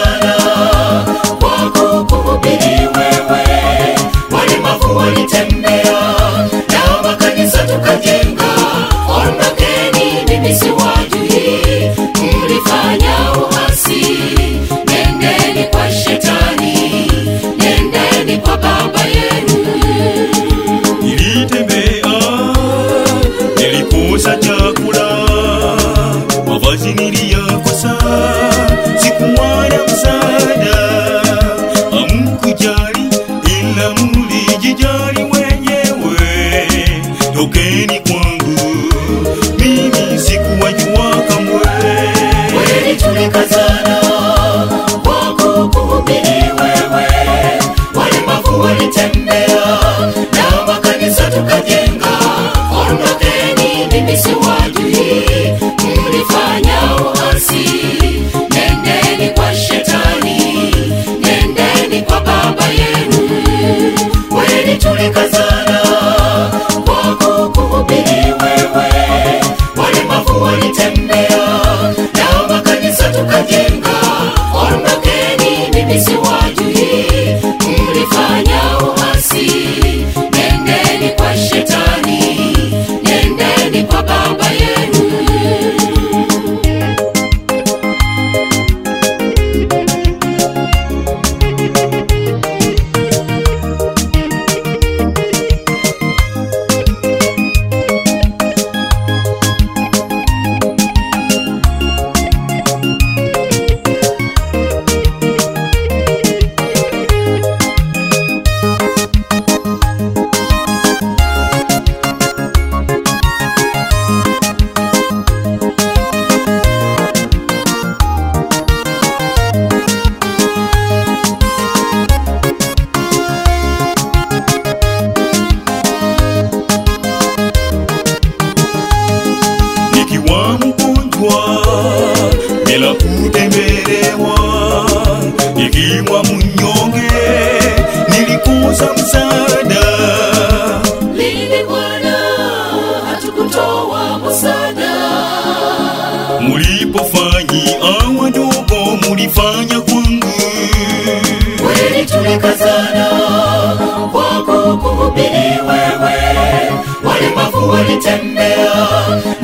tulikazana kwa kukuhubiri wewe. Walemavu walitembea na makanisa tukajenga. Ondokeni, mimi siwajui, mlifanya uasi. Nendeni kwa shetani, nendeni kwa baba yenu. Nilitembea, nilikosa chakula, mavazi niliyakosa, sikuwa na msaada. Hamkujali ila mlijijali wenyewe. Tokeni kwangu, mimi sikuwajua kamwe. Kweli tulikazana kwa kukuhubiri wewe. Walemavu walitembea na makanisa tukajenga. Ondokeni, mimi siwajui, mlifanya uasi. Nendeni kwa shetani, nendeni kwa baba yenu. Kweli tulikazana kwa kukuhubiri wewe. Walemavu walitembea na makanisa tukajenga. Ondokeni, mimi siwajui, mlifanya uasi. Nendeni kwa shetani, nendeni kwa baba yenu. Nikiwa mgonjwa bila kutembelewa, nikiwa mnyonge nilikosa msaada. Lini Bwana hatukutoa msaada? Mulipofanyia wadogo, mulifanya kwangu. Kweli tulikazana kwa kukuhubiri wewe. Walemavu walitembea